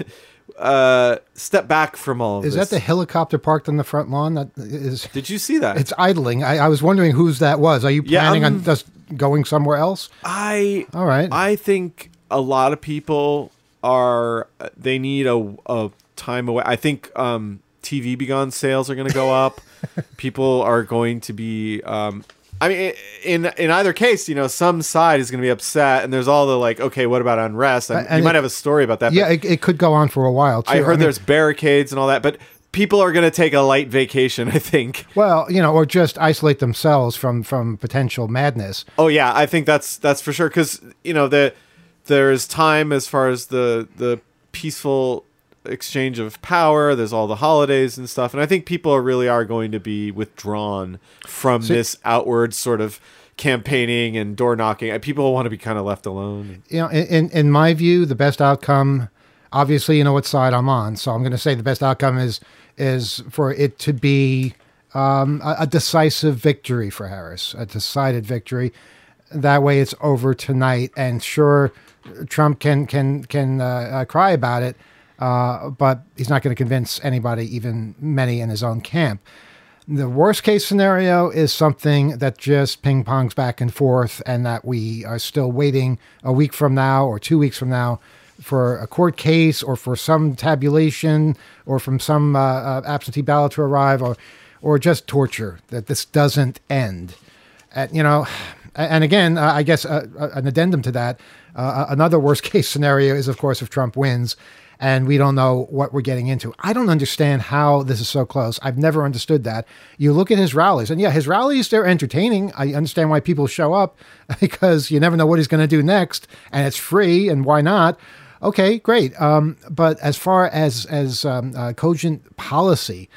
Speaker 5: uh, step back from all of
Speaker 4: Is
Speaker 5: this.
Speaker 4: that the helicopter parked on the front lawn? That is,
Speaker 5: Did you see that?
Speaker 4: it's idling. I, I was wondering whose that was. Are you
Speaker 5: Yeah,
Speaker 4: planning
Speaker 5: I'm-
Speaker 4: on just going somewhere else?
Speaker 5: I
Speaker 4: All right.
Speaker 5: I think a lot of people are they need a, a time away. I think um, T V Begone sales are going to go up. People are going to be. Um, I mean, in in either case, you know, some side is going to be upset, and there's all the like, okay, what about unrest? I,
Speaker 4: Uh, and
Speaker 5: you might
Speaker 4: it-
Speaker 5: have a story about that.
Speaker 4: Yeah,
Speaker 5: but
Speaker 4: it, it could go on for a while, too.
Speaker 5: I heard
Speaker 4: mean,
Speaker 5: there's barricades and all that, but people are going to take a light vacation, I think.
Speaker 4: Well, you know, or just isolate themselves from from potential madness.
Speaker 5: Oh yeah, I think that's that's for sure, because you know the there's time as far as the the peaceful exchange of power. There's all the holidays and stuff, and I think people are really are going to be withdrawn from
Speaker 4: See-
Speaker 5: this outward sort of campaigning and door knocking. People want to be kind of left alone.
Speaker 4: You know, in, in in my view, the best outcome, obviously, you know what side I'm on. So I'm going to say the best outcome is is for it to be um, a, a decisive victory for Harris, a decided victory. That way, it's over tonight. And sure, Trump can can can uh, uh, cry about it, uh, but he's not going to convince anybody, even many in his own camp. The worst case scenario is something that just ping pongs back and forth, and that we are still waiting a week from now or two weeks from now for a court case or for some tabulation or from some uh, uh, absentee ballot to arrive, or or just torture, that this doesn't end. And, you know, and again, uh, I guess uh, uh, an addendum to that, uh, another worst case scenario is, of course, if Trump wins and we don't know what we're getting into. I don't understand how this is so close. I've never understood that. You look at his rallies, and yeah, his rallies, they're entertaining. I understand why people show up, because you never know what he's going to do next, and it's free, and why not? Okay, great. Um, but as far as, as um, uh, cogent policy,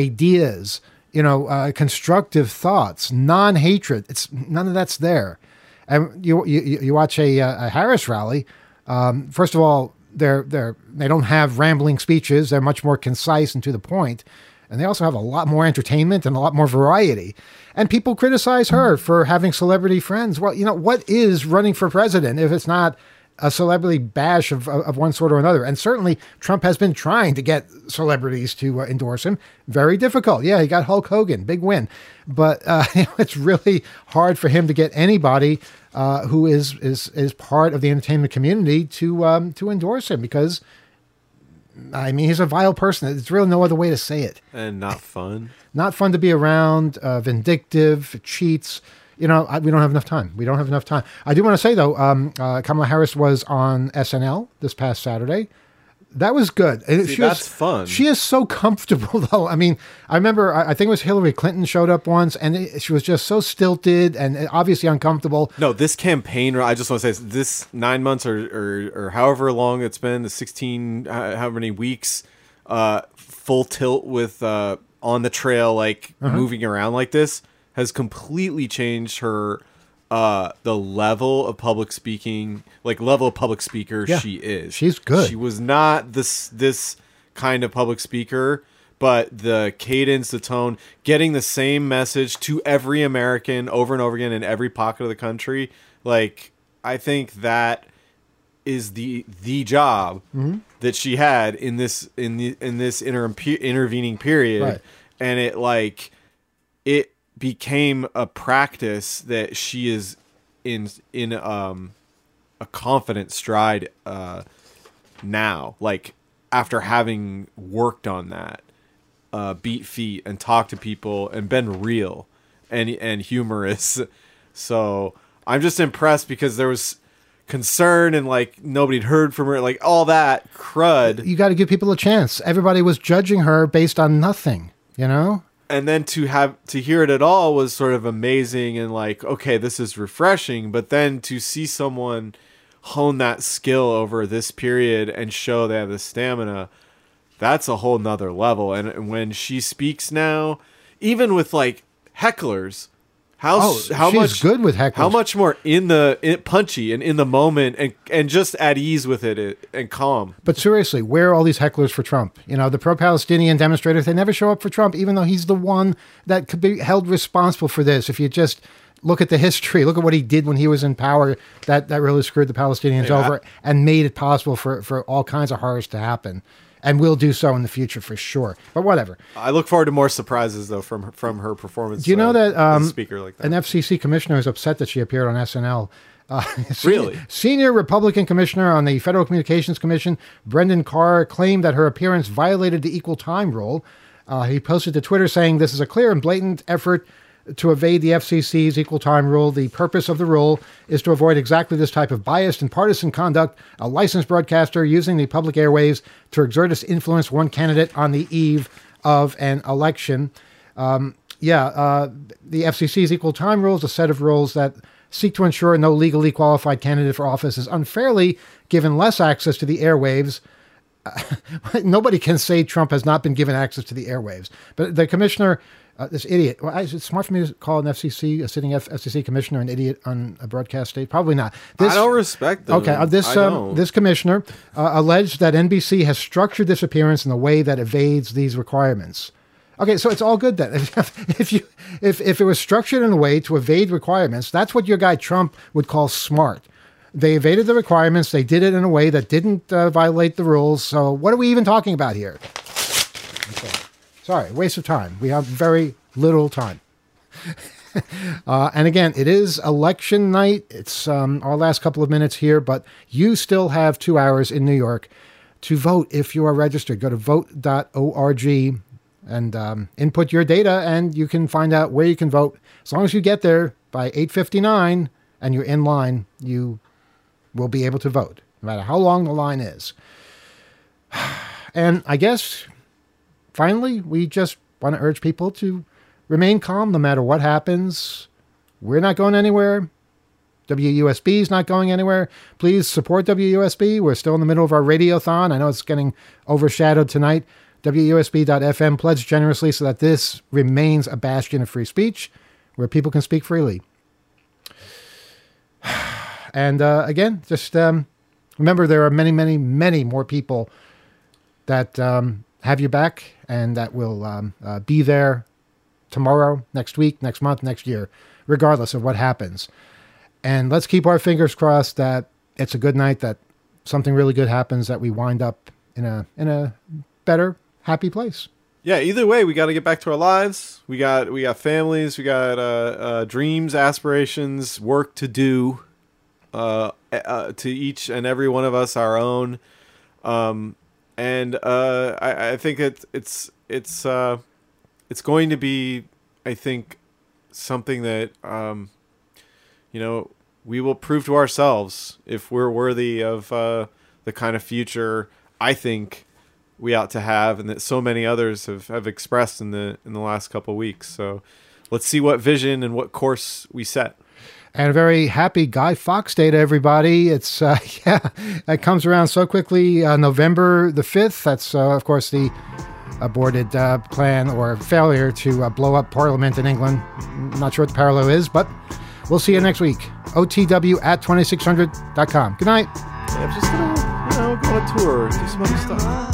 Speaker 4: ideas, you know, uh, constructive thoughts, non-hatred, it's none of that's there. And you you, you watch a, a Harris rally. Um, first of all, they're they're they don't have rambling speeches. They're much more concise and to the point, and they also have a lot more entertainment and a lot more variety. And people criticize her for having celebrity friends. Well, you know, what is running for president if it's not a celebrity bash of, of one sort or another? And certainly Trump has been trying to get celebrities to uh, endorse him. Very difficult. Yeah, he got Hulk Hogan, big win. But uh, it's really hard for him to get anybody uh, who is, is is part of the entertainment community to um, to endorse him, because, I mean, he's a vile person. There's really no other way to say it.
Speaker 5: And not fun.
Speaker 4: Not fun to be around, uh, vindictive, cheats. You know, I, we don't have enough time. We don't have enough time. I do want to say, though, um, uh, Kamala Harris was on S N L this past Saturday. That was good. And
Speaker 5: See,
Speaker 4: she
Speaker 5: that's
Speaker 4: was,
Speaker 5: fun.
Speaker 4: She is so comfortable, though. I mean, I remember, I I think it was Hillary Clinton showed up once, and it, she was just so stilted and obviously uncomfortable.
Speaker 5: No, this campaign, I just want to say, this nine months or, or, or however long it's been, the sixteen, uh, how many weeks, uh, full tilt with uh, on the trail, like uh-huh. moving around like this, has completely changed her, uh, the level of public speaking, like level of public speaker yeah, she is.
Speaker 4: She's good.
Speaker 5: She was not this this kind of public speaker, but the cadence, the tone, getting the same message to every American over and over again in every pocket of the country, like I think that is the the job mm-hmm. that she had in this in the in this interim intervening period,
Speaker 4: right.
Speaker 5: and it like it. became a practice that she is in in um a confident stride uh now, like after having worked on that, uh beat feet and talked to people and been real and and humorous. So I'm just impressed because there was concern and like nobody'd heard from her, like all that crud.
Speaker 4: You got to give people a chance. Everybody was judging her based on nothing, you know.
Speaker 5: And then to have to hear it at all was sort of amazing and like, okay, this is refreshing. But then to see someone hone that skill over this period and show they have the stamina, that's a whole nother level. And when she speaks now, even with like hecklers, how
Speaker 4: oh,
Speaker 5: how
Speaker 4: she's
Speaker 5: much
Speaker 4: good with hecklers.
Speaker 5: How much more in the in, punchy and in the moment and and just at ease with it, it and calm.
Speaker 4: But seriously, where are all these hecklers for Trump? You know, the pro-Palestinian demonstrators, they never show up for Trump, even though he's the one that could be held responsible for this. If you just look at the history, look at what he did when he was in power, that, that really screwed the Palestinians yeah. over and made it possible for, for all kinds of horrors to happen. And will do so in the future for sure. But whatever.
Speaker 5: I look forward to more surprises, though, from her, from her performance.
Speaker 4: Do you know uh, that, um,
Speaker 5: speaker like that
Speaker 4: an F C C commissioner is upset that she appeared on S N L? Uh,
Speaker 5: really?
Speaker 4: Senior, senior Republican commissioner on the Federal Communications Commission, Brendan Carr, claimed that her appearance violated the equal time rule. Uh, he posted to Twitter saying, "This is a clear and blatant effort to evade the F C C's equal time rule. The purpose of the rule is to avoid exactly this type of biased and partisan conduct, a licensed broadcaster using the public airwaves to exert its influence one candidate on the eve of an election." Um, yeah, uh, the F C C's equal time rule is a set of rules that seek to ensure no legally qualified candidate for office is unfairly given less access to the airwaves. Uh, nobody can say Trump has not been given access to the airwaves. But the commissioner... Uh, this idiot. Well, is it smart for me to call an F C C, a sitting F- FCC commissioner, an idiot on a broadcast stage? Probably not.
Speaker 5: This, I don't respect them.
Speaker 4: Okay, uh, this um, this commissioner uh, alleged that N B C has structured this appearance in a way that evades these requirements. Okay, so it's all good then. if you if if it was structured in a way to evade requirements, that's what your guy Trump would call smart. They evaded the requirements. They did it in a way that didn't uh, violate the rules. So what are we even talking about here? Okay. Sorry, waste of time. We have very little time. uh, and again, it is election night. It's um, our last couple of minutes here, but you still have two hours in New York to vote if you are registered. Go to vote dot org and um, input your data, and you can find out where you can vote. As long as you get there by eight fifty-nine and you're in line, you will be able to vote, no matter how long the line is. And I guess... finally, we just want to urge people to remain calm no matter what happens. We're not going anywhere. W U S B is not going anywhere. Please support W U S B. We're still in the middle of our radiothon. I know it's getting overshadowed tonight. W U S B dot F M. Pledge generously so that this remains a bastion of free speech where people can speak freely. And uh, again, just um, remember there are many, many, many more people that... Um, have you back, and that will um, uh, be there tomorrow, next week, next month, next year, regardless of what happens. And let's keep our fingers crossed that it's a good night, that something really good happens, that we wind up in a in a better, happy place.
Speaker 5: Yeah, either way, we got to get back to our lives. We got we got families, we got uh, uh, dreams, aspirations, work to do. Uh, uh, to each and every one of us, our own. Um, And uh, I, I think it, it's it's uh, it's going to be, I think, something that um, you know, we will prove to ourselves if we're worthy of uh, the kind of future I think we ought to have, and that so many others have, have expressed in the in the last couple of weeks. So let's see what vision and what course we set.
Speaker 4: And a very happy Guy Fawkes Day to everybody. It's, uh, yeah, it comes around so quickly. Uh, November the fifth, that's, uh, of course, the aborted uh, plan or failure to uh, blow up Parliament in England. Not sure what the parallel is, but we'll see you next week. O T W at twenty-six hundred dot com. Good night.
Speaker 5: Yeah, I'm just going to, you know, go on a tour, do some other stuff.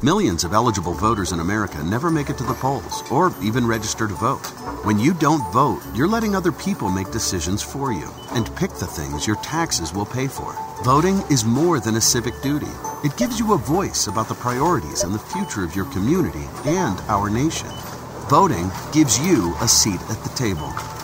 Speaker 3: Millions of eligible voters in America never make it to the polls or even register to vote. When you don't vote, you're letting other people make decisions for you and pick the things your taxes will pay for. Voting is more than a civic duty. It gives you a voice about the priorities and the future of your community and our nation. Voting gives you a seat at the table.